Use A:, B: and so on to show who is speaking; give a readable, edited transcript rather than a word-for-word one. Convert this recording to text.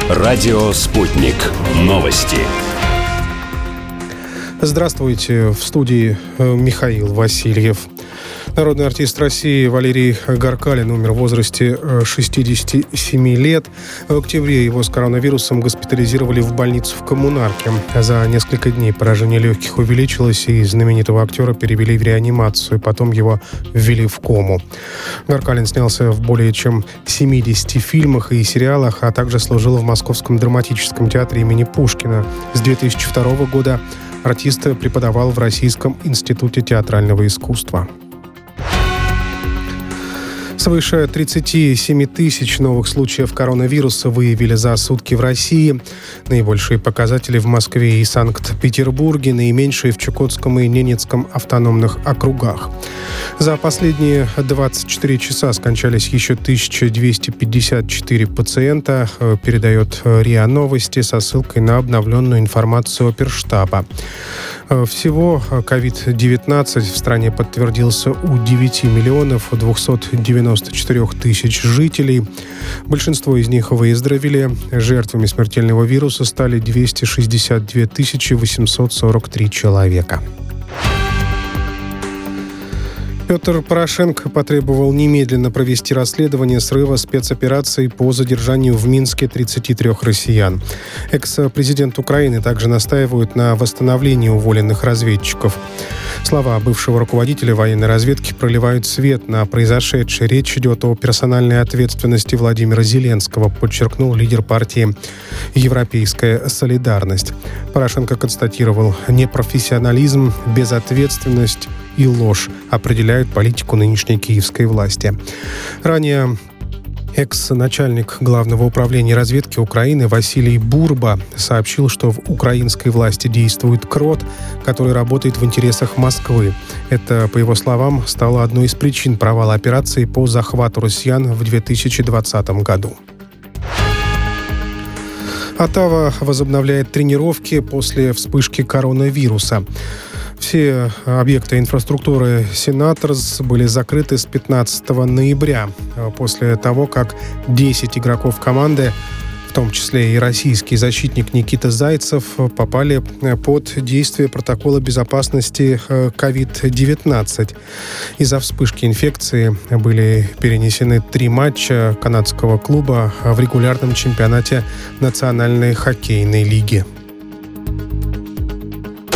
A: Радио «Спутник». Новости.
B: Здравствуйте. В студии Михаил Васильев. Народный артист России Валерий Гаркалин умер в возрасте 67 лет. В октябре его с коронавирусом госпитализировали в больницу в Коммунарке. За несколько дней поражение легких увеличилось, и знаменитого актера перевели в реанимацию. Потом его ввели в кому. Гаркалин снялся в более чем 70 фильмах и сериалах, а также служил в Московском драматическом театре имени Пушкина. С 2002 года артист преподавал в Российском институте театрального искусства. Свыше 37 тысяч новых случаев коронавируса выявили за сутки в России. Наибольшие показатели в Москве и Санкт-Петербурге, наименьшие в Чукотском и Ненецком автономных округах. За последние 24 часа скончались еще 1254 пациента, передает РИА Новости со ссылкой на обновленную информацию Оперштаба. Всего COVID-19 в стране подтвердился у 9 миллионов 294 тысяч жителей. Большинство из них выздоровели. Жертвами смертельного вируса стали 262 843 человека. Петр Порошенко потребовал немедленно провести расследование срыва спецоперации по задержанию в Минске 33 россиян. Экс-президент Украины также настаивает на восстановлении уволенных разведчиков. Слова бывшего руководителя военной разведки проливают свет на произошедшее. Речь идет о персональной ответственности Владимира Зеленского, подчеркнул лидер партии «Европейская солидарность». Порошенко констатировал: непрофессионализм, безответственность и ложь определяют политику нынешней киевской власти. Ранее экс-начальник Главного управления разведки Украины Василий Бурба сообщил, что в украинской власти действует крот, который работает в интересах Москвы. Это, по его словам, стало одной из причин провала операции по захвату россиян в 2020 году. Оттава возобновляет тренировки после вспышки коронавируса. Все объекты инфраструктуры «Сенаторс» были закрыты с 15 ноября, после того, как 10 игроков команды, в том числе и российский защитник Никита Зайцев, попали под действие протокола безопасности COVID-19. Из-за вспышки инфекции были перенесены 3 матча канадского клуба в регулярном чемпионате Национальной хоккейной лиги.